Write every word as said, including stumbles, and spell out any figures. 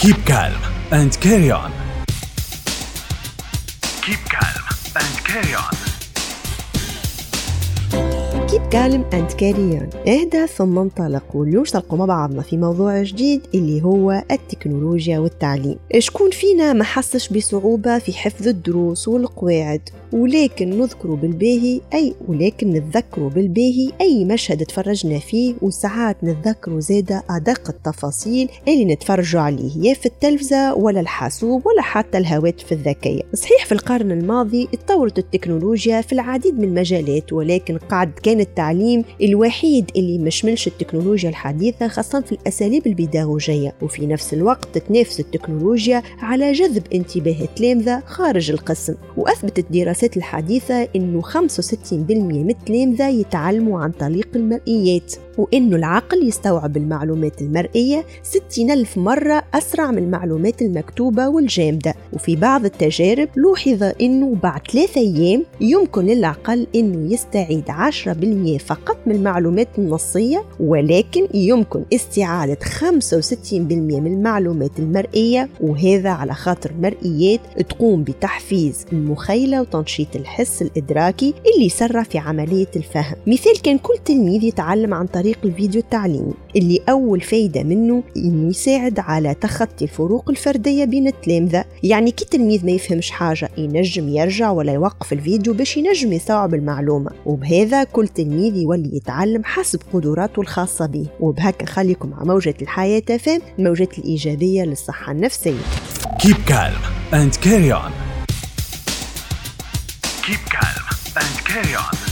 Keep calm and carry on. Keep calm and carry on. Keep calm and carry on. اهدى ثم انطلق. واليوم نلقوا مع بعضنا في موضوع جديد اللي هو التكنولوجيا والتعليم. شكون فينا ما حسش بصعوبة في حفظ الدروس والقواعد، ولكن نذكر بالباهي أي ولكن نتذكر بالباهي أي مشهد تفرجنا فيه، وساعات نتذكر زادة أدق التفاصيل اللي نتفرجوا عليه يا في التلفزة ولا الحاسوب ولا حتى الهواتف الذكية. صحيح في القرن الماضي اتطورت التكنولوجيا في العديد من المجالات، ولكن قعد كان التعليم الوحيد اللي مشملش التكنولوجيا الحديثة، خاصة في الأساليب البيداغوجية. وفي نفس الوقت تنافس التكنولوجيا على جذب انتباه التلامذة خارج القسم، وأثبتت دراسات الحديثة إنه خمسة وستين بالمئة من التلامذة يتعلموا عن طريق المرئيات، وإنه العقل يستوعب المعلومات المرئية ستين ألف مرة أسرع من المعلومات المكتوبة والجامدة. وفي بعض التجارب لوحظ إنه بعد ثلاثة أيام يمكن للعقل إنه يستعيد عشرة بالمئة فقط من المعلومات النصية، ولكن يمكن استعادة خمسة وستين بالمئة من المعلومات المرئية، وهذا على خاطر المرئيات تقوم بتحفيز المخيلة وتنشيط الحس الإدراكي اللي يسرع في عملية الفهم. مثال كان كل تلميذ يتعلم عن طريق الفيديو التعليمي، اللي أول فايدة منه إنه يساعد على تخطي الفروق الفردية بين التلامذة. يعني كي تلميذ ما يفهمش حاجة ينجم يرجع ولا يوقف الفيديو باش ينجم يستوعب المعلومة، وبهذا كل تلميذ يولي يتعلم حسب قدراته الخاصة به. وبهكا خليكم مع موجة الحياة فهم، الموجات الإيجابية للصحة النفسية. Keep calm and carry on. Keep calm and carry on.